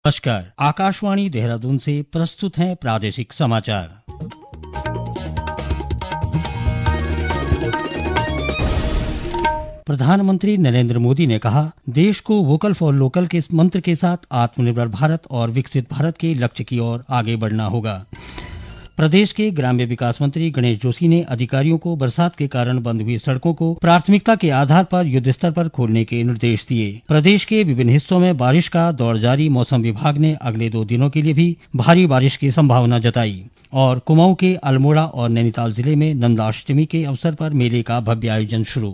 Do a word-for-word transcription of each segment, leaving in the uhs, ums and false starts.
नमस्कार, आकाशवाणी देहरादून से प्रस्तुत हैं प्रादेशिक समाचार। प्रधानमंत्री नरेंद्र मोदी ने कहा, देश को वोकल फॉर लोकल के मंत्र के साथ आत्मनिर्भर भारत और विकसित भारत के लक्ष्य की ओर आगे बढ़ना होगा। प्रदेश के ग्राम्य विकास मंत्री गणेश जोशी ने अधिकारियों को बरसात के कारण बंद हुई सड़कों को प्राथमिकता के आधार पर युद्ध स्तर पर खोलने के निर्देश दिए। प्रदेश के विभिन्न हिस्सों में बारिश का दौर जारी, मौसम विभाग ने अगले दो दिनों के लिए भी भारी बारिश की संभावना जताई। और कुमाऊं के अल्मोड़ा और नैनीताल जिले में नंदाष्टमी के अवसर पर मेले का भव्य आयोजन शुरू।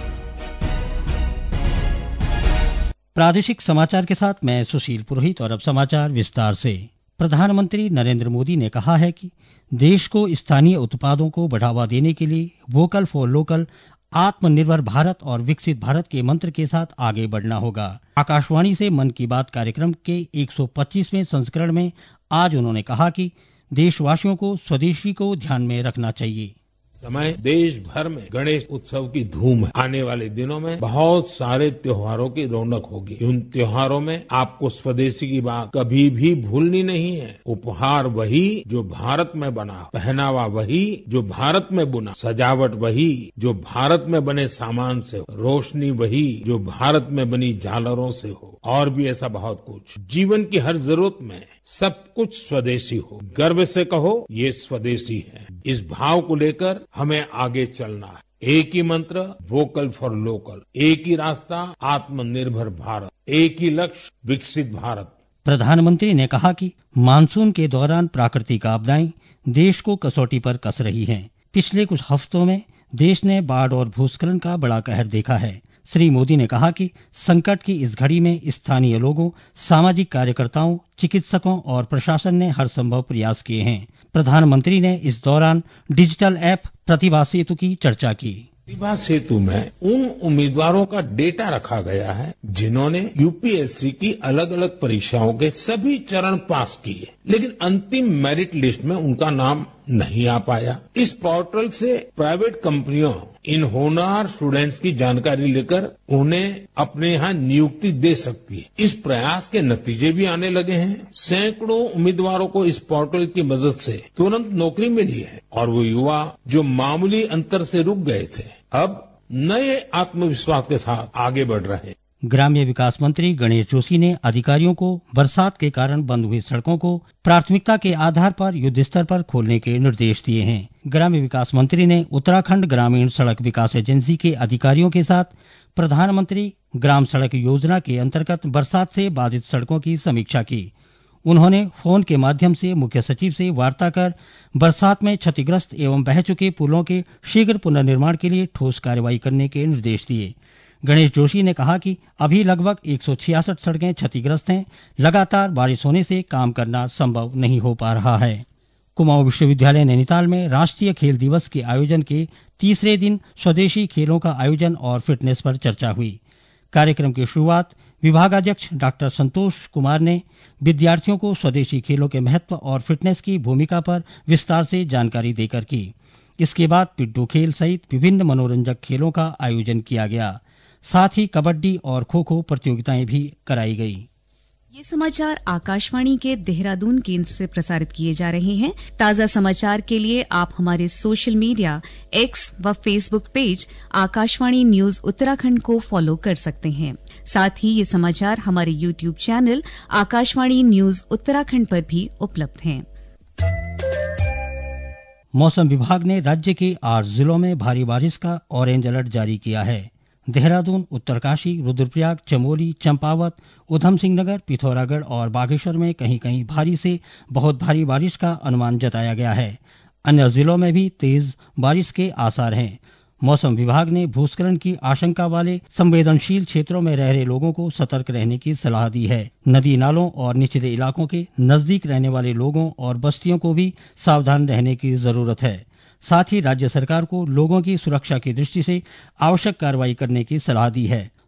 प्रादेशिक समाचार के साथ मैं सुशील पुरोहित और अब समाचार विस्तार से। प्रधानमंत्री नरेंद्र मोदी ने कहा है कि देश को स्थानीय उत्पादों को बढ़ावा देने के लिए वोकल फॉर लोकल, आत्मनिर्भर भारत और विकसित भारत के मंत्र के साथ आगे बढ़ना होगा। आकाशवाणी से मन की बात कार्यक्रम के एक सौ पच्चीसवें संस्करण में आज उन्होंने कहा कि देशवासियों को स्वदेशी को ध्यान में रखना चाहिए। समय देश भर में गणेश उत्सव की धूम है। आने वाले दिनों में बहुत सारे त्योहारों की रौनक होगी। उन त्योहारों में आपको स्वदेशी की बात कभी भी भूलनी नहीं है। उपहार वही जो भारत में बना, पहनावा वही जो भारत में बुना, सजावट वही जो भारत में बने सामान से हो, रोशनी वही जो भारत में बनी झालरों से हो, और भी ऐसा बहुत कुछ। जीवन की हर जरूरत में सब कुछ स्वदेशी हो। गर्व से कहो, ये स्वदेशी है। इस भाव को लेकर हमें आगे चलना है। एक ही मंत्र, वोकल फॉर लोकल। एक ही रास्ता, आत्मनिर्भर भारत। एक ही लक्ष्य, विकसित भारत। प्रधानमंत्री ने कहा कि मानसून के दौरान प्राकृतिक आपदाएं देश को कसौटी पर कस रही हैं। पिछले कुछ हफ्तों में देश ने बाढ़ और भूस्खलन का बड़ा कहर देखा है। श्री मोदी ने कहा कि संकट की इस घड़ी में स्थानीय लोगों, सामाजिक कार्यकर्ताओं, चिकित्सकों और प्रशासन ने हर संभव प्रयास किए हैं। प्रधानमंत्री ने इस दौरान डिजिटल ऐप प्रतिभा सेतु की चर्चा की। प्रतिभा सेतु में उन उम्मीदवारों का डेटा रखा गया है जिन्होंने यूपीएससी की अलग अलग परीक्षाओं के सभी चरण पास किए, लेकिन अंतिम मेरिट लिस्ट में उनका नाम नहीं आ पाया। इस पोर्टल से प्राइवेट कंपनियों इन होनहार स्टूडेंट्स की जानकारी लेकर उन्हें अपने यहाँ नियुक्ति दे सकती है। इस प्रयास के नतीजे भी आने लगे हैं। सैकड़ों उम्मीदवारों को इस पोर्टल की मदद से तुरंत नौकरी मिली है और वो युवा जो मामूली अंतर से रुक गए थे, अब नए आत्मविश्वास के साथ आगे बढ़ रहे हैं। ग्राम्य विकास मंत्री गणेश जोशी ने अधिकारियों को बरसात के कारण बंद हुई सड़कों को प्राथमिकता के आधार पर युद्ध स्तर पर खोलने के निर्देश दिए हैं। ग्राम्य विकास मंत्री ने उत्तराखंड ग्रामीण सड़क विकास एजेंसी के अधिकारियों के साथ प्रधानमंत्री ग्राम सड़क योजना के अंतर्गत बरसात से बाधित सड़कों की समीक्षा की। उन्होंने फोन के माध्यम से मुख्य सचिव से वार्ता कर बरसात में क्षतिग्रस्त एवं बह चुके पुलों के शीघ्र पुनर्निर्माण के लिए ठोस कार्रवाई करने के निर्देश दिए। गणेश जोशी ने कहा कि अभी लगभग एक सौ छियासठ सड़कें क्षतिग्रस्त हैं। लगातार बारिश होने से काम करना संभव नहीं हो पा रहा है। कुमाऊं विश्वविद्यालय नैनीताल में राष्ट्रीय खेल दिवस के आयोजन के तीसरे दिन स्वदेशी खेलों का आयोजन और फिटनेस पर चर्चा हुई। कार्यक्रम की शुरुआत विभागाध्यक्ष डॉक्टर संतोष कुमार ने विद्यार्थियों को स्वदेशी खेलों के महत्व और फिटनेस की भूमिका पर विस्तार से जानकारी देकर की। इसके बाद पिड्डू खेल सहित विभिन्न मनोरंजक खेलों का आयोजन किया गया। साथ ही कबड्डी और खो खो प्रतियोगिताएं भी कराई गई। ये समाचार आकाशवाणी के देहरादून केंद्र से प्रसारित किए जा रहे हैं। ताजा समाचार के लिए आप हमारे सोशल मीडिया एक्स व Facebook page Akashvani news Uttarakhand को फॉलो कर सकते हैं। साथ ही ये समाचार हमारे YouTube channel Akashvani news Uttarakhand पर भी उपलब्ध हैं। मौसम विभाग ने राज्य के आठ जिलों में भारी बारिश का ऑरेंज अलर्ट जारी किया है। देहरादून, उत्तरकाशी, रुद्रप्रयाग, चमोली, चंपावत, उधम सिंह नगर, पिथौरागढ़ और बागेश्वर में कहीं कहीं भारी से बहुत भारी बारिश का अनुमान जताया गया है। अन्य जिलों में भी तेज बारिश के आसार हैं। मौसम विभाग ने भूस्खलन की आशंका वाले संवेदनशील क्षेत्रों में रह रहे लोगों को सतर्क रहने की सलाह दी है। नदी नालों और निचले इलाकों के नजदीक रहने वाले लोगों और बस्तियों को भी सावधान रहने की जरूरत है। साथ ही राज्य सरकार को लोगों की सुरक्षा की दृष्टि से आवश्यक कार्रवाई करने की सलाह दी है।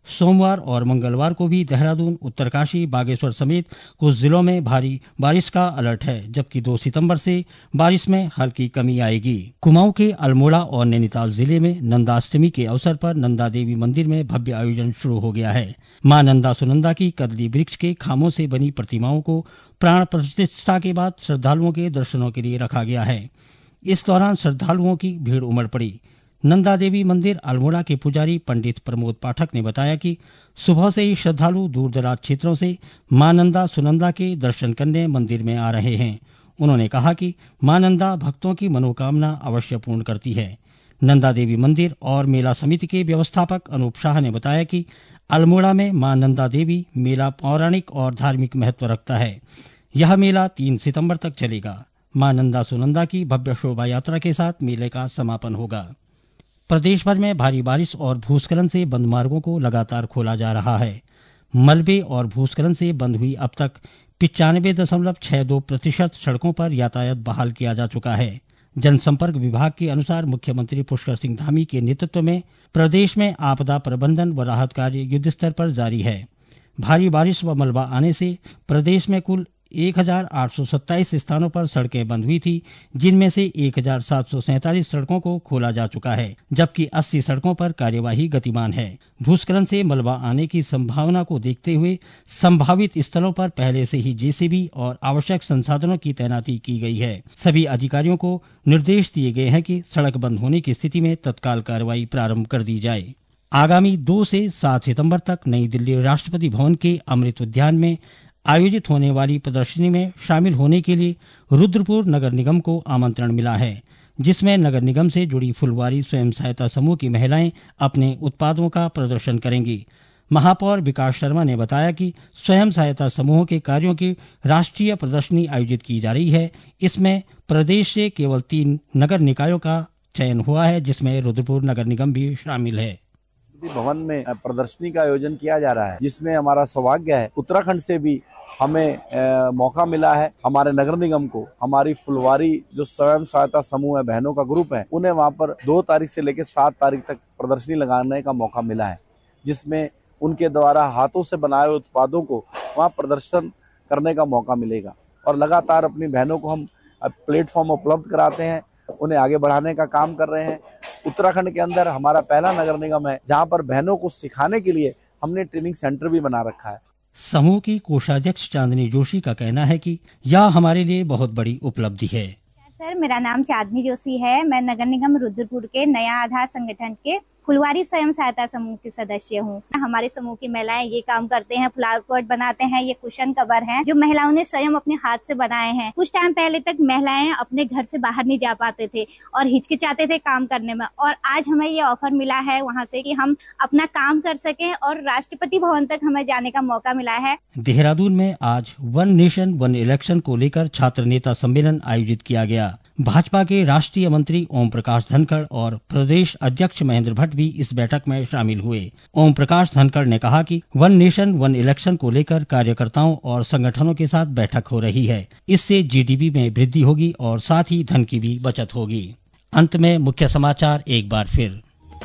सोमवार और मंगलवार को भी देहरादून, उत्तरकाशी, बागेश्वर समेत कुछ जिलों में भारी बारिश का अलर्ट है, जबकि दो सितंबर से बारिश में हल्की कमी आएगी। कुमाऊं के अल्मोड़ा और नैनीताल जिले में नंदाष्टमी के अवसर पर नंदा देवी मंदिर में भव्य आयोजन शुरू हो गया है। मां नंदा सुनंदा की कदली वृक्ष के खामों से बनी प्रतिमाओं को प्राण प्रतिष्ठा के बाद श्रद्धालुओं के दर्शनों के लिए रखा गया है। इस दौरान श्रद्धालुओं की भीड़ उमड़ पड़ी। नंदा देवी मंदिर अल्मोड़ा के पुजारी पंडित प्रमोद पाठक ने बताया कि सुबह से ही श्रद्धालु दूर दराज क्षेत्रों से मां नंदा सुनंदा के दर्शन करने मंदिर में आ रहे हैं। उन्होंने कहा कि मां नंदा भक्तों की मनोकामना अवश्य पूर्ण करती है। नंदा देवी मंदिर और मेला समिति के व्यवस्थापक अनूप शाह ने बताया कि अल्मोड़ा में मां नंदा देवी मेला पौराणिक और धार्मिक महत्व रखता है। यह मेला तीन सितंबर तक चलेगा। मां नंदा सुनंदा की भव्य शोभा यात्रा के साथ मेले का समापन होगा। प्रदेश भर में भारी बारिश और भूस्खलन से बंद मार्गों को लगातार खोला जा रहा है। मलबे और भूस्खलन से बंद हुई अब तक पिचानवे दशमलव छह दो प्रतिशत सड़कों पर यातायात बहाल किया जा चुका है। जनसंपर्क विभाग के अनुसार मुख्यमंत्री पुष्कर सिंह धामी के नेतृत्व में प्रदेश में आपदा प्रबंधन व राहत कार्य युद्ध स्तर पर जारी है। भारी बारिश व मलबा आने से प्रदेश में कुल एक हजार आठ सौ सत्ताईस स्थानों पर सड़कें बंद हुई थी, जिनमें से एक हजार सात सौ सैंतालीस सड़कों को खोला जा चुका है, जबकि अस्सी सड़कों पर कार्यवाही गतिमान है। भूस्खलन से मलबा आने की संभावना को देखते हुए संभावित स्थलों पर पहले से ही जेसीबी और आवश्यक संसाधनों की तैनाती की गई है। सभी अधिकारियों को निर्देश दिए गए हैं कि सड़क बंद होने की स्थिति में तत्काल कार्रवाई प्रारंभ कर दी जाए। आगामी दो से सात सितम्बर तक नई दिल्ली राष्ट्रपति भवन के अमृत उद्यान में आयोजित होने वाली प्रदर्शनी में शामिल होने के लिए रुद्रपुर नगर निगम को आमंत्रण मिला है, जिसमें नगर निगम से जुड़ी फुलवारी स्वयं सहायता समूह की महिलाएं अपने उत्पादों का प्रदर्शन करेंगी। महापौर विकास शर्मा ने बताया कि स्वयं सहायता समूहों के कार्यों की राष्ट्रीय प्रदर्शनी आयोजित की जा रही है। इसमें प्रदेश से केवल तीन नगर निकायों का चयन हुआ है, जिसमें रुद्रपुर नगर निगम भी शामिल है। भवन में प्रदर्शनी का आयोजन किया जा रहा है, जिसमें हमारा सौभाग्य है उत्तराखंड से भी हमें आ, मौका मिला है। हमारे नगर निगम को हमारी फुलवारी जो स्वयं सहायता समूह है, बहनों का ग्रुप है, उन्हें वहां पर दो तारीख से लेकर सात तारीख तक प्रदर्शनी लगाने का मौका मिला है, जिसमें उनके द्वारा हाथों से बनाए हुए उत्पादों को वहां प्रदर्शन करने का मौका मिलेगा। और लगातार अपनी बहनों को हम प्लेटफॉर्म उपलब्ध कराते हैं, उन्हें आगे बढ़ाने का काम कर रहे हैं। उत्तराखंड के अंदर हमारा पहला नगर निगम है जहां पर बहनों को सिखाने के लिए हमने ट्रेनिंग सेंटर भी बना रखा है। समूह की कोषाध्यक्ष चांदनी जोशी का कहना है कि यह हमारे लिए बहुत बड़ी उपलब्धि है। सर, मेरा नाम चांदनी जोशी है। मैं नगर निगम रुद्रपुर के नया आधार संगठन के फुलवारी स्वयं सहायता समूह के सदस्य हूँ। हमारे समूह की महिलाएं ये काम करते हैं, फ्लावर पॉट बनाते हैं, ये कुशन कवर हैं जो महिलाओं ने स्वयं अपने हाथ से बनाए हैं। कुछ टाइम पहले तक महिलाएं अपने घर से बाहर नहीं जा पाते थे और हिचकिचाते थे काम करने में, और आज हमें ये ऑफर मिला है वहाँ से कि हम अपना काम कर सकें और राष्ट्रपति भवन तक हमें जाने का मौका मिला है। देहरादून में आज वन नेशन वन इलेक्शन को लेकर छात्र नेता सम्मेलन आयोजित किया गया। भाजपा के राष्ट्रीय मंत्री ओम प्रकाश धनखड़ और प्रदेश अध्यक्ष महेंद्र भट्ट भी इस बैठक में शामिल हुए। ओम प्रकाश धनखड़ ने कहा कि वन नेशन वन इलेक्शन को लेकर कार्यकर्ताओं और संगठनों के साथ बैठक हो रही है। इससे जीडीपी में वृद्धि होगी और साथ ही धन की भी बचत होगी। अंत में मुख्य समाचार एक बार फिर।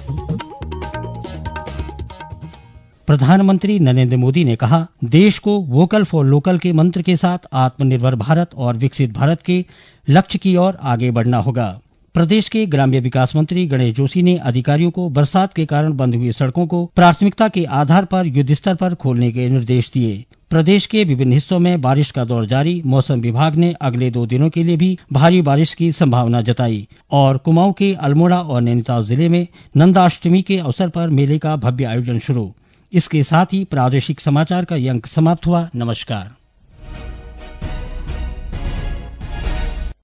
प्रधानमंत्री नरेंद्र मोदी ने कहा, देश को वोकल फॉर लोकल के मंत्र के साथ आत्मनिर्भर भारत और विकसित भारत के लक्ष्य की ओर आगे बढ़ना होगा। प्रदेश के ग्राम्य विकास मंत्री गणेश जोशी ने अधिकारियों को बरसात के कारण बंद हुई सड़कों को प्राथमिकता के आधार पर युद्ध स्तर पर खोलने के निर्देश दिए। प्रदेश के विभिन्न हिस्सों में बारिश का दौर जारी। मौसम विभाग ने अगले दो दिनों के लिए भी भारी बारिश की संभावना जताई। और कुमाऊं के अल्मोड़ा और नैनीताल जिले में नंदाष्टमी के अवसर पर मेले का भव्य आयोजन शुरू। इसके साथ ही प्रादेशिक समाचार का ये अंक समाप्त हुआ। नमस्कार।